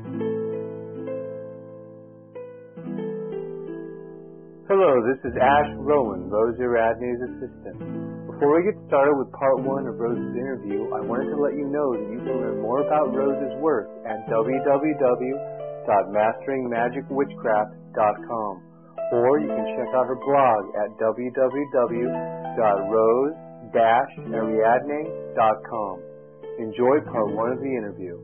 Hello, this is Ash Rowan, Rose Ariadne's assistant. Before we get started with part 1 of Rose's interview, I wanted to let you know that you can learn more about Rose's work at www.masteringmagicwitchcraft.com, or you can check out her blog at www.rose-ariadne.com. Enjoy part 1 of the interview.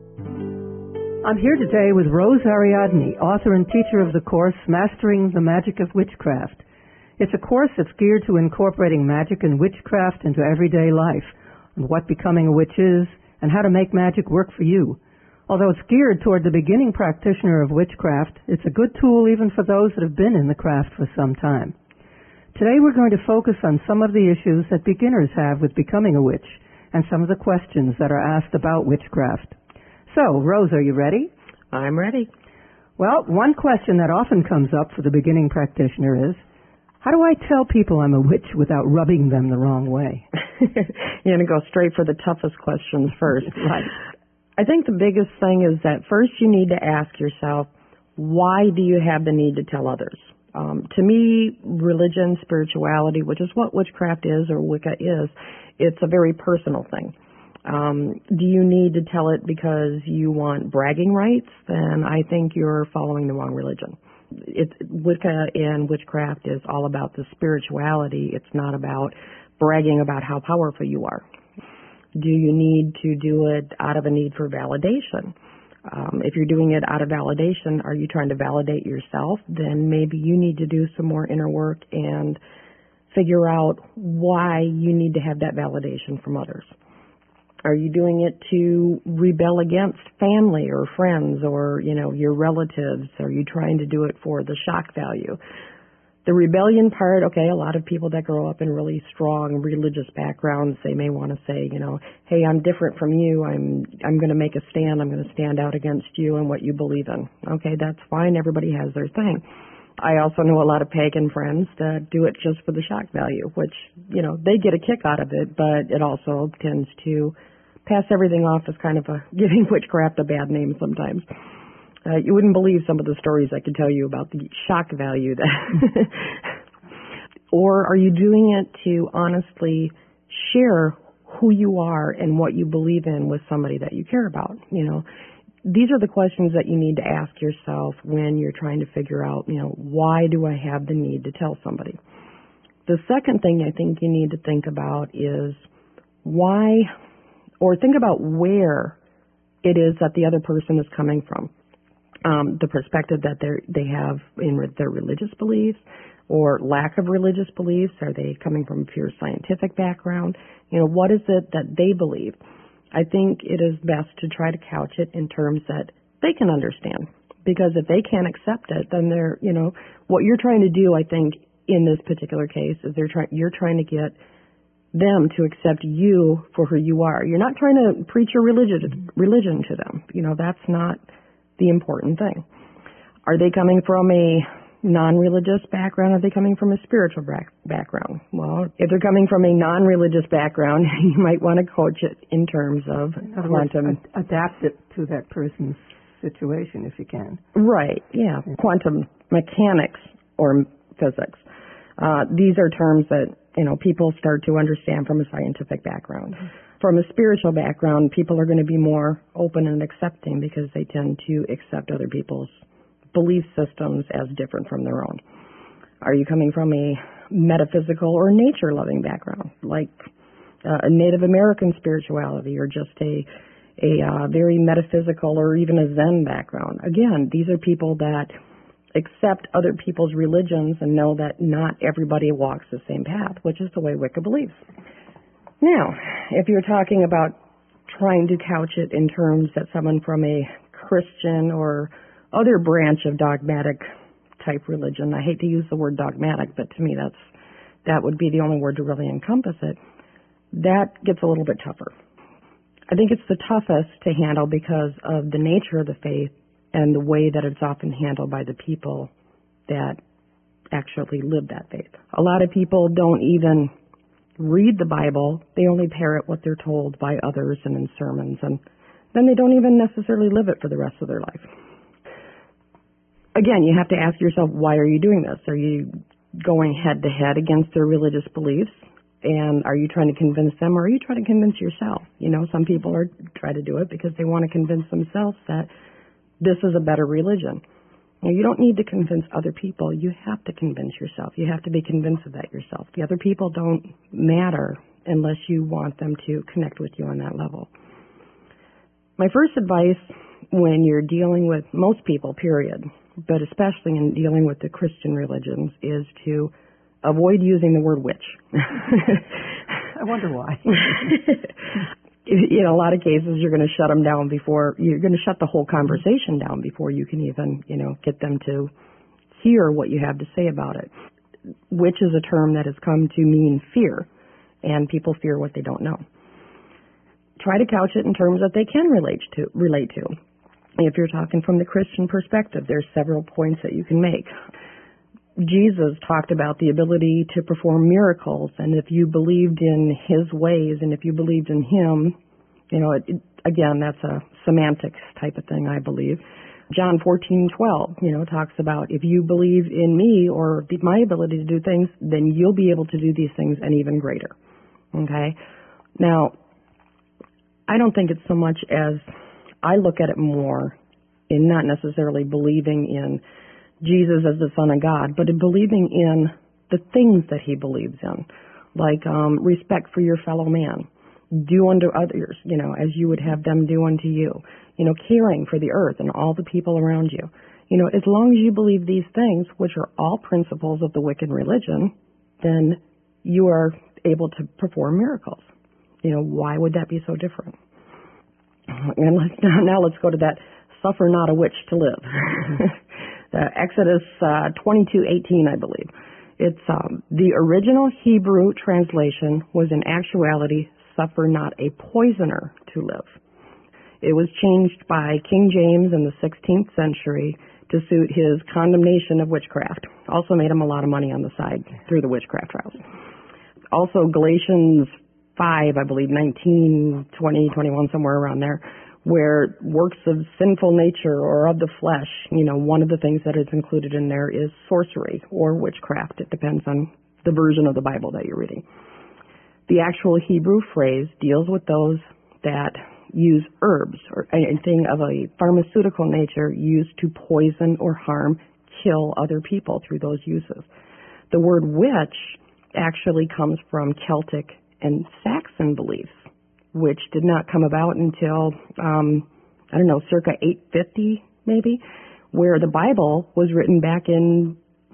I'm here today with Rose Ariadne, author and teacher of the course Mastering the Magic of Witchcraft. It's a course that's geared to incorporating magic and witchcraft into everyday life, and what becoming a witch is, and how to make magic work for you. Although it's geared toward the beginning practitioner of witchcraft, it's a good tool even for those that have been in the craft for some time. Today we're going to focus on some of the issues that beginners have with becoming a witch, and some of the questions that are asked about witchcraft. So, Rose, are you ready? I'm ready. Well, one question that often comes up for the beginning practitioner is, how do I tell people I'm a witch without rubbing them the wrong way? You're going to go straight for the toughest questions first. Right. I think the biggest thing is that first you need to ask yourself, why do you have the need to tell others? To me, religion, spirituality, which is what witchcraft is or Wicca is, it's a very personal thing. Do you need to tell it because you want bragging rights? Then I think you're following the wrong religion. Wicca and witchcraft is all about the spirituality. It's not about bragging about how powerful you are. Do you need to do it out of a need for validation? If you're doing it out of validation, are you trying to validate yourself? Then maybe you need to do some more inner work and figure out why you need to have that validation from others. Are you doing it to rebel against family or friends or, your relatives? Are you trying to do it for the shock value? The rebellion part, okay, a lot of people that grow up in really strong religious backgrounds, they may want to say, hey, I'm different from you. I'm going to make a stand. I'm going to stand out against you and what you believe in. Okay, that's fine. Everybody has their thing. I also know a lot of pagan friends that do it just for the shock value, which, they get a kick out of it, but it also tends to pass everything off as kind of giving witchcraft a bad name sometimes. You wouldn't believe some of the stories I could tell you about the shock value. Or are you doing it to honestly share who you are and what you believe in with somebody that you care about? These are the questions that you need to ask yourself when you're trying to figure out, why do I have the need to tell somebody? The second thing I think you need to think about is why, or think about where it is that the other person is coming from. The perspective that they have in their religious beliefs or lack of religious beliefs. Are they coming from a pure scientific background? What is it that they believe? I think it is best to try to couch it in terms that they can understand. Because if they can't accept it, then what you're trying to do, I think, in this particular case, is you're trying to get them to accept you for who you are. You're not trying to preach your religion to them. That's not the important thing. Are they coming from a non-religious background? Are they coming from a spiritual background? Well, if they're coming from a non-religious background, you might want to coach it in terms of quantum. Adapt it to that person's situation if you can. Right, yeah. Quantum mechanics or physics. These are terms that, people start to understand from a scientific background. From a spiritual background, people are going to be more open and accepting because they tend to accept other people's belief systems as different from their own. Are you coming from a metaphysical or nature-loving background, like a Native American spirituality, or just a very metaphysical or even a Zen background? Again, these are people that accept other people's religions and know that not everybody walks the same path, which is the way Wicca believes. Now, if you're talking about trying to couch it in terms that someone from a Christian or other branch of dogmatic type religion, I hate to use the word dogmatic, but to me that would be the only word to really encompass it, that gets a little bit tougher. I think it's the toughest to handle because of the nature of the faith and the way that it's often handled by the people that actually live that faith. A lot of people don't even read the Bible. They only parrot what they're told by others and in sermons, and then they don't even necessarily live it for the rest of their life. again, you have to ask yourself, why are you doing this? Are you going head to head against their religious beliefs? And are you trying to convince them, or are you trying to convince yourself? Some people try to do it because they want to convince themselves that this is a better religion. You don't need to convince other people. You have to convince yourself. You have to be convinced of that yourself. The other people don't matter unless you want them to connect with you on that level. My first advice when you're dealing with most people, period, but especially in dealing with the Christian religions, is to avoid using the word witch. I wonder why. In a lot of cases, you're going to shut them down you're going to shut the whole conversation down before you can even, get them to hear what you have to say about it. Witch is a term that has come to mean fear, and people fear what they don't know. Try to couch it in terms that they can relate to. If you're talking from the Christian perspective, there's several points that you can make. Jesus talked about the ability to perform miracles, and if you believed in his ways and if you believed in him, again, that's a semantics type of thing, I believe. John 14:12, talks about if you believe in me or my ability to do things, then you'll be able to do these things and even greater. Okay? Now, I don't think it's so much as I look at it more in not necessarily believing in Jesus as the Son of God, but in believing in the things that he believes in, like respect for your fellow man, do unto others, as you would have them do unto you, caring for the earth and all the people around you. As long as you believe these things, which are all principles of the Wiccan religion, then you are able to perform miracles. Why would that be so different? And now let's go to that suffer not a witch to live. Exodus 22:18, I believe. It's the original Hebrew translation was in actuality, suffer not a poisoner to live. It was changed by King James in the 16th century to suit his condemnation of witchcraft. Also made him a lot of money on the side through the witchcraft trials. Also Galatians 5, I believe, 19, 20, 21, somewhere around there, where works of sinful nature or of the flesh, one of the things that is included in there is sorcery or witchcraft. It depends on the version of the Bible that you're reading. The actual Hebrew phrase deals with those that use herbs or anything of a pharmaceutical nature used to poison or harm, kill other people through those uses. The word witch actually comes from Celtic and Saxon beliefs, which did not come about until, circa 850 maybe, where the Bible was written back in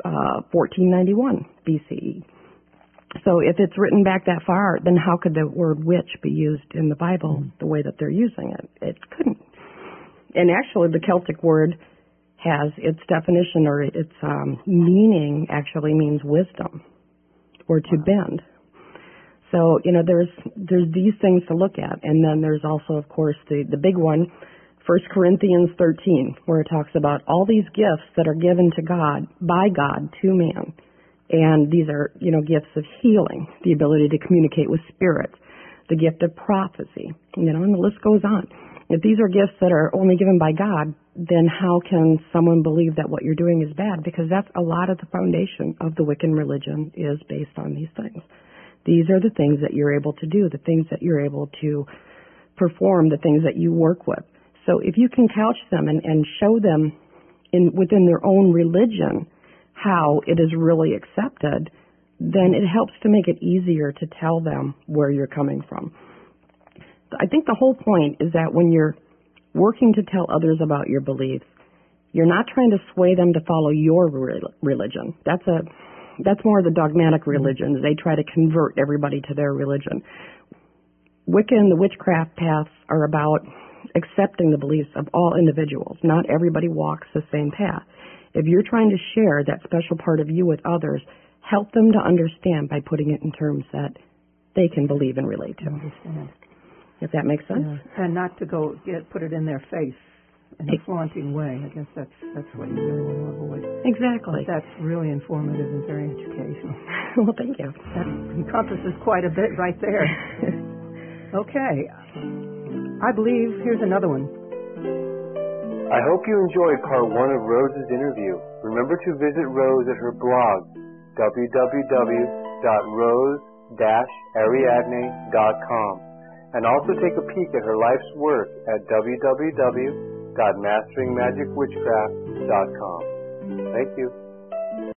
1491 BCE. So if it's written back that far, then how could the word witch be used in the Bible the way that they're using it? It couldn't. And actually the Celtic word has its definition or its meaning actually means wisdom or to bend. So, there's these things to look at. And then there's also, of course, the big one, 1 Corinthians 13, where it talks about all these gifts that are given to God, by God, to man. And these are, gifts of healing, the ability to communicate with spirits, the gift of prophecy, and the list goes on. If these are gifts that are only given by God, then how can someone believe that what you're doing is bad? Because that's a lot of the foundation of the Wiccan religion is based on these things. These are the things that you're able to do, the things that you're able to perform, the things that you work with. So if you can couch them and show them within their own religion how it is really accepted, then it helps to make it easier to tell them where you're coming from. I think the whole point is that when you're working to tell others about your beliefs, you're not trying to sway them to follow your religion. That's more of the dogmatic religions. They try to convert everybody to their religion. Wicca and the witchcraft paths are about accepting the beliefs of all individuals. Not everybody walks the same path. If you're trying to share that special part of you with others, help them to understand by putting it in terms that they can believe and relate to. Understand. If that makes sense. Yeah. And not to put it in their face in a flaunting way. I guess that's what you really want to avoid. Exactly. But that's really informative and very educational. Well, thank you. That encompasses quite a bit right there. Okay. I believe, here's another one. I hope you enjoyed part 1 of Rose's interview. Remember to visit Rose at her blog, www.rose-ariadne.com, and also take a peek at her life's work at www.masteringmagicwitchcraft.com. Thank you.